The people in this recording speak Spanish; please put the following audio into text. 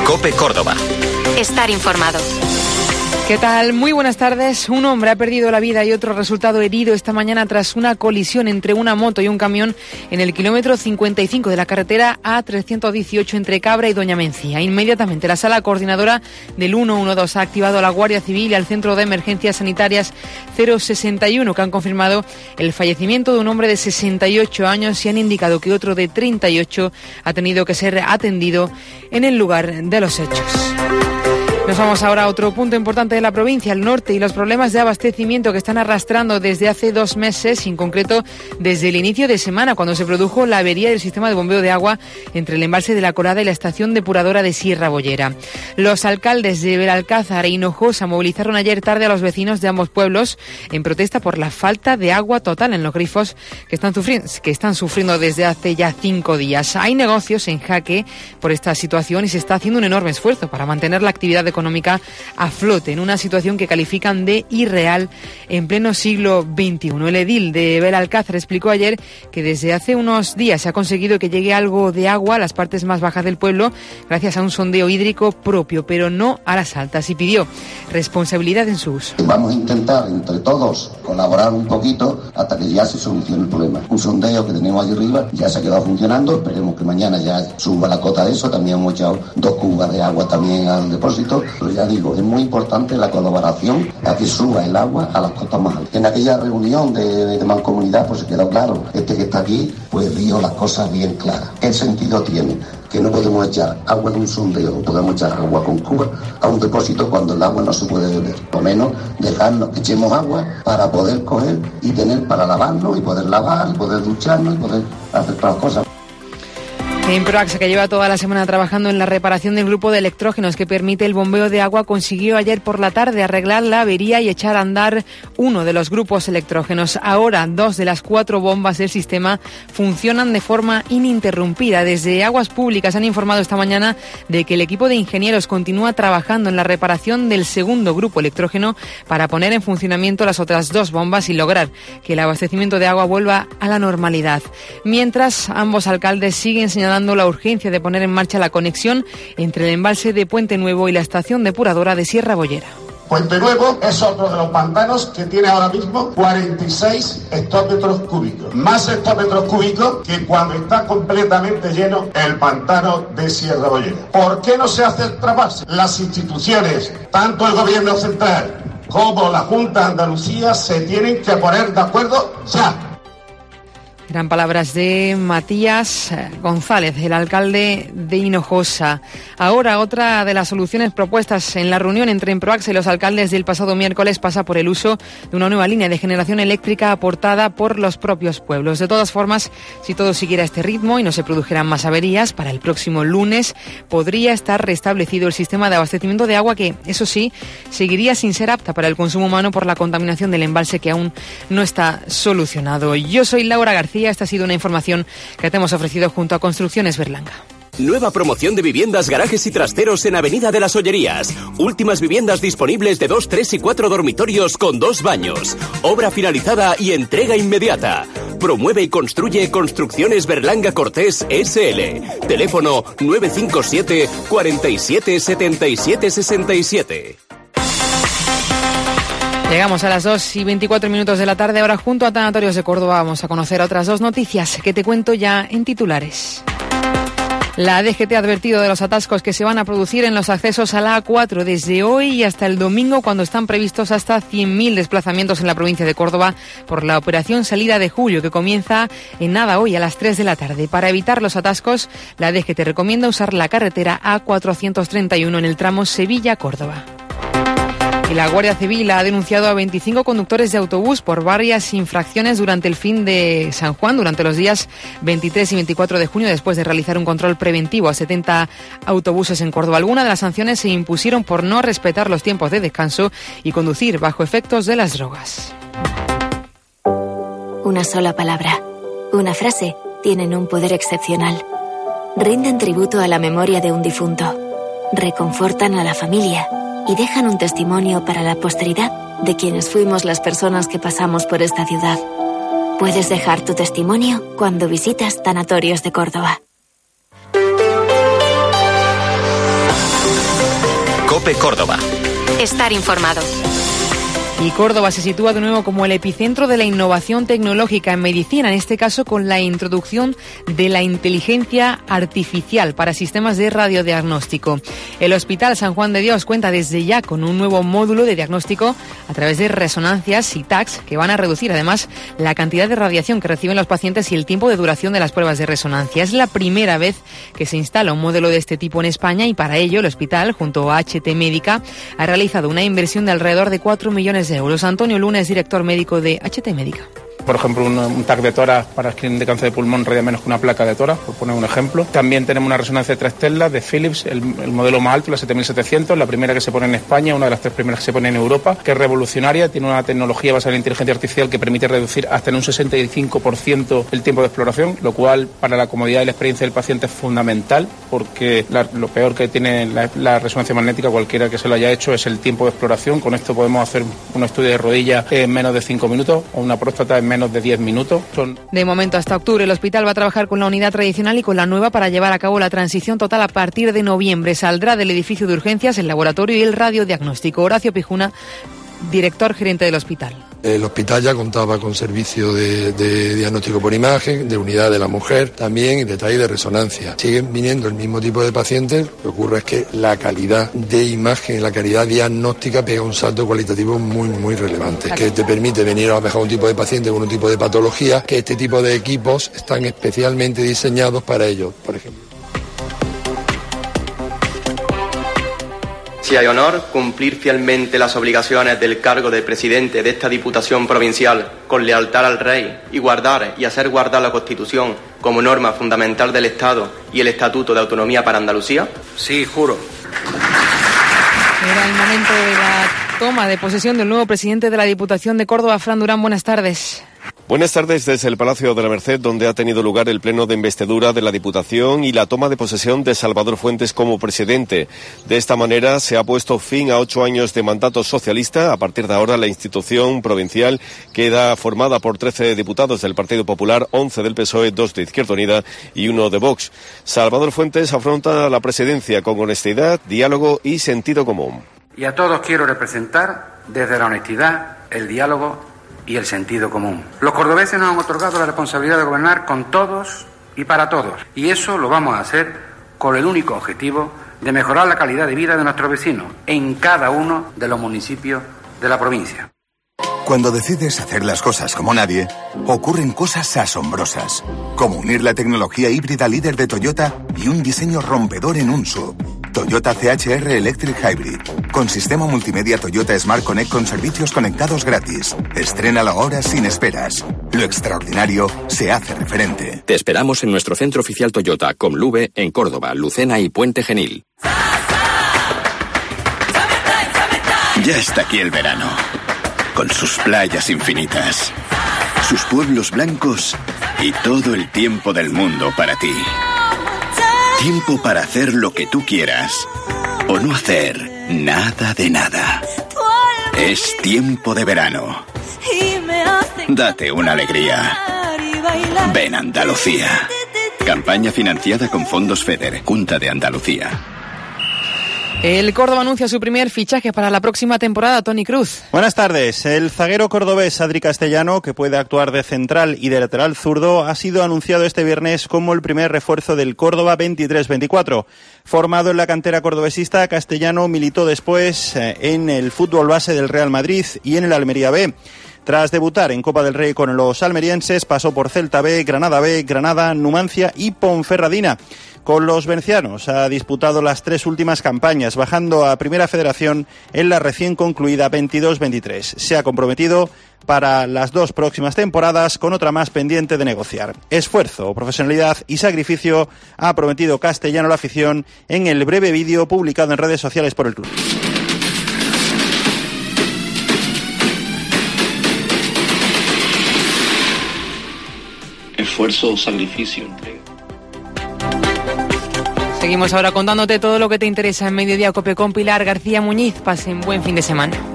COPE Córdoba. Estar informado. ¿Qué tal? Muy buenas tardes. Un hombre ha perdido la vida y otro resultado herido esta mañana tras una colisión entre una moto y un camión en el kilómetro 55 de la carretera A318 entre Cabra y Doña Mencía. Inmediatamente la sala coordinadora del 112 ha activado a la Guardia Civil y al Centro de Emergencias Sanitarias 061, que han confirmado el fallecimiento de un hombre de 68 años y han indicado que otro de 38 ha tenido que ser atendido en el lugar de los hechos. Nos vamos ahora a otro punto importante de la provincia, el norte, y los problemas de abastecimiento que están arrastrando desde hace 2 meses, en concreto desde el inicio de semana, cuando se produjo la avería del sistema de bombeo de agua entre el embalse de la Colada y la estación depuradora de Sierra Bollera. Los alcaldes de Belalcázar e Hinojosa movilizaron ayer tarde a los vecinos de ambos pueblos en protesta por la falta de agua total en los grifos que están sufriendo desde hace ya 5 días. Hay negocios en jaque por esta situación y se está haciendo un enorme esfuerzo para mantener la actividad económica a flote en una situación que califican de irreal en pleno siglo XXI. El edil de Belalcázar explicó ayer que desde hace unos días se ha conseguido que llegue algo de agua a las partes más bajas del pueblo gracias a un sondeo hídrico propio, pero no a las altas, y pidió responsabilidad en su uso. Vamos a intentar entre todos colaborar un poquito hasta que ya se solucione el problema. Un sondeo que tenemos allí arriba ya se ha quedado funcionando, esperemos que mañana ya suba la cota de eso. También hemos echado 2 cubas de agua también al depósito. Pero ya digo, es muy importante la colaboración a que suba el agua a las cotas más altas. En aquella reunión de mancomunidad pues se quedó claro, que está aquí pues dijo las cosas bien claras. ¿Qué sentido tiene? Que no podemos echar agua en un sondeo, no podemos echar agua con cuba a un depósito cuando el agua no se puede beber. Por lo menos dejarnos que echemos agua para poder coger y tener para lavarnos y poder lavar y poder ducharnos y poder hacer todas las cosas. En Proaxa, que lleva toda la semana trabajando en la reparación del grupo de electrógenos que permite el bombeo de agua, consiguió ayer por la tarde arreglar la avería y echar a andar uno de los grupos electrógenos. Ahora 2 de las 4 bombas del sistema funcionan de forma ininterrumpida. Desde Aguas Públicas han informado esta mañana de que el equipo de ingenieros continúa trabajando en la reparación del segundo grupo electrógeno para poner en funcionamiento las otras 2 bombas y lograr que el abastecimiento de agua vuelva a la normalidad. Mientras, ambos alcaldes siguen señalando la urgencia de poner en marcha la conexión entre el embalse de Puente Nuevo y la estación depuradora de Sierra Bollera. Puente Nuevo es otro de los pantanos que tiene ahora mismo 46 hectómetros cúbicos. Más hectómetros cúbicos que cuando está completamente lleno el pantano de Sierra Bollera. ¿Por qué no se hace el trasvase? Las instituciones, tanto el gobierno central como la Junta de Andalucía, se tienen que poner de acuerdo ya. Eran palabras de Matías González, el alcalde de Hinojosa. Ahora, otra de las soluciones propuestas en la reunión entre Emproaxa y los alcaldes del pasado miércoles pasa por el uso de una nueva línea de generación eléctrica aportada por los propios pueblos. De todas formas, si todo siguiera este ritmo y no se produjeran más averías, para el próximo lunes podría estar restablecido el sistema de abastecimiento de agua que, eso sí, seguiría sin ser apta para el consumo humano por la contaminación del embalse que aún no está solucionado. Yo soy Laura García. Esta ha sido una información que te hemos ofrecido junto a Construcciones Berlanga. Nueva promoción de viviendas, garajes y trasteros en Avenida de las Ollerías. Últimas viviendas disponibles de 2, 3 y 4 dormitorios con 2 baños. Obra finalizada y entrega inmediata. Promueve y construye Construcciones Berlanga Cortés S.L. Teléfono 957 47 77 67. Llegamos a las 2:24 de la tarde. Ahora, junto a Tanatorios de Córdoba, vamos a conocer otras 2 noticias que te cuento ya en titulares. La DGT ha advertido de los atascos que se van a producir en los accesos a la A4 desde hoy y hasta el domingo, cuando están previstos hasta 100.000 desplazamientos en la provincia de Córdoba por la operación Salida de Julio, que comienza en nada hoy a las 3 de la tarde. Para evitar los atascos, la DGT recomienda usar la carretera A431 en el tramo Sevilla-Córdoba. Y la Guardia Civil ha denunciado a 25 conductores de autobús por varias infracciones durante el fin de San Juan, durante los días 23 y 24 de junio, después de realizar un control preventivo a 70 autobuses en Córdoba. Algunas de las sanciones se impusieron por no respetar los tiempos de descanso y conducir bajo efectos de las drogas. Una sola palabra, una frase, tienen un poder excepcional. Rinden tributo a la memoria de un difunto, reconfortan a la familia y dejan un testimonio para la posteridad de quienes fuimos las personas que pasamos por esta ciudad. Puedes dejar tu testimonio cuando visitas Tanatorios de Córdoba. COPE Córdoba. Estar informado. Y Córdoba se sitúa de nuevo como el epicentro de la innovación tecnológica en medicina, en este caso con la introducción de la inteligencia artificial para sistemas de radiodiagnóstico. El Hospital San Juan de Dios cuenta desde ya con un nuevo módulo de diagnóstico a través de resonancias y TACs que van a reducir además la cantidad de radiación que reciben los pacientes y el tiempo de duración de las pruebas de resonancia. Es la primera vez que se instala un modelo de este tipo en España y para ello el hospital, junto a HT Médica, ha realizado una inversión de alrededor de 4 millones de euros. Antonio Luna es director médico de HT Médica. Por ejemplo, un TAC de tórax para screening de cáncer de pulmón radia menos que una placa de tórax, por poner un ejemplo. También tenemos una resonancia de 3 teslas de Philips, el modelo más alto, la 7700, la primera que se pone en España, una de las 3 primeras que se pone en Europa, que es revolucionaria, tiene una tecnología basada en inteligencia artificial que permite reducir hasta en un 65% el tiempo de exploración, lo cual para la comodidad y la experiencia del paciente es fundamental, porque lo peor que tiene la resonancia magnética, cualquiera que se lo haya hecho, es el tiempo de exploración. Con esto podemos hacer un estudio de rodilla en menos de 5 minutos o una próstata en menos de 10 minutos. De momento, hasta octubre, el hospital va a trabajar con la unidad tradicional y con la nueva para llevar a cabo la transición total a partir de noviembre. Saldrá del edificio de urgencias el laboratorio y el radiodiagnóstico. Horacio Pijuna, director gerente del hospital. El hospital ya contaba con servicio de diagnóstico por imagen, de unidad de la mujer también y detalle de resonancia. Siguen viniendo el mismo tipo de pacientes, lo que ocurre es que la calidad de imagen, la calidad diagnóstica pega un salto cualitativo muy relevante, que te permite venir a lo mejor un tipo de paciente con un tipo de patología, que este tipo de equipos están especialmente diseñados para ello, por ejemplo. Si hay honor, cumplir fielmente las obligaciones del cargo de presidente de esta Diputación Provincial con lealtad al Rey y guardar y hacer guardar la Constitución como norma fundamental del Estado y el Estatuto de Autonomía para Andalucía. Sí, juro. Era el momento de la toma de posesión del nuevo presidente de la Diputación de Córdoba. Fran Durán, buenas tardes. Buenas tardes desde el Palacio de la Merced, donde ha tenido lugar el pleno de investidura de la Diputación y la toma de posesión de Salvador Fuentes como presidente. De esta manera se ha puesto fin a 8 años de mandato socialista. A partir de ahora la institución provincial queda formada por 13 diputados del Partido Popular, 11 del PSOE, 2 de Izquierda Unida y 1 de Vox. Salvador Fuentes afronta la presidencia con honestidad, diálogo y sentido común. Y a todos quiero representar desde la honestidad, el diálogo y el sentido común. Los cordobeses nos han otorgado la responsabilidad de gobernar con todos y para todos. Y eso lo vamos a hacer con el único objetivo de mejorar la calidad de vida de nuestros vecinos en cada uno de los municipios de la provincia. Cuando decides hacer las cosas como nadie, ocurren cosas asombrosas, como unir la tecnología híbrida líder de Toyota y un diseño rompedor en un SUV. Toyota CHR Electric Hybrid, con sistema multimedia Toyota Smart Connect con servicios conectados gratis. Estrénalo ahora sin esperas. Lo extraordinario se hace referente. Te esperamos en nuestro centro oficial Toyota, Comluve, en Córdoba, Lucena y Puente Genil. Ya está aquí el verano, con sus playas infinitas, sus pueblos blancos y todo el tiempo del mundo para ti. Tiempo para hacer lo que tú quieras o no hacer nada de nada. Es tiempo de verano. Date una alegría. Ven Andalucía. Campaña financiada con fondos FEDER, Junta de Andalucía. El Córdoba anuncia su primer fichaje para la próxima temporada, Toni Cruz. Buenas tardes. El zaguero cordobés Adri Castellano, que puede actuar de central y de lateral zurdo, ha sido anunciado este viernes como el primer refuerzo del Córdoba 23-24. Formado en la cantera cordobesista, Castellano militó después en el fútbol base del Real Madrid y en el Almería B. Tras debutar en Copa del Rey con los almerienses, pasó por Celta B, Granada, Numancia y Ponferradina. Con los venecianos ha disputado las 3 últimas campañas, bajando a Primera Federación en la recién concluida 22-23. Se ha comprometido para las 2 próximas temporadas, con otra más pendiente de negociar. Esfuerzo, profesionalidad y sacrificio ha prometido Castellano a la afición en el breve vídeo publicado en redes sociales por el club. Esfuerzo, sacrificio, entrega. Seguimos ahora contándote todo lo que te interesa en Mediodía Cope con Pilar García Muñiz. Pasen buen fin de semana.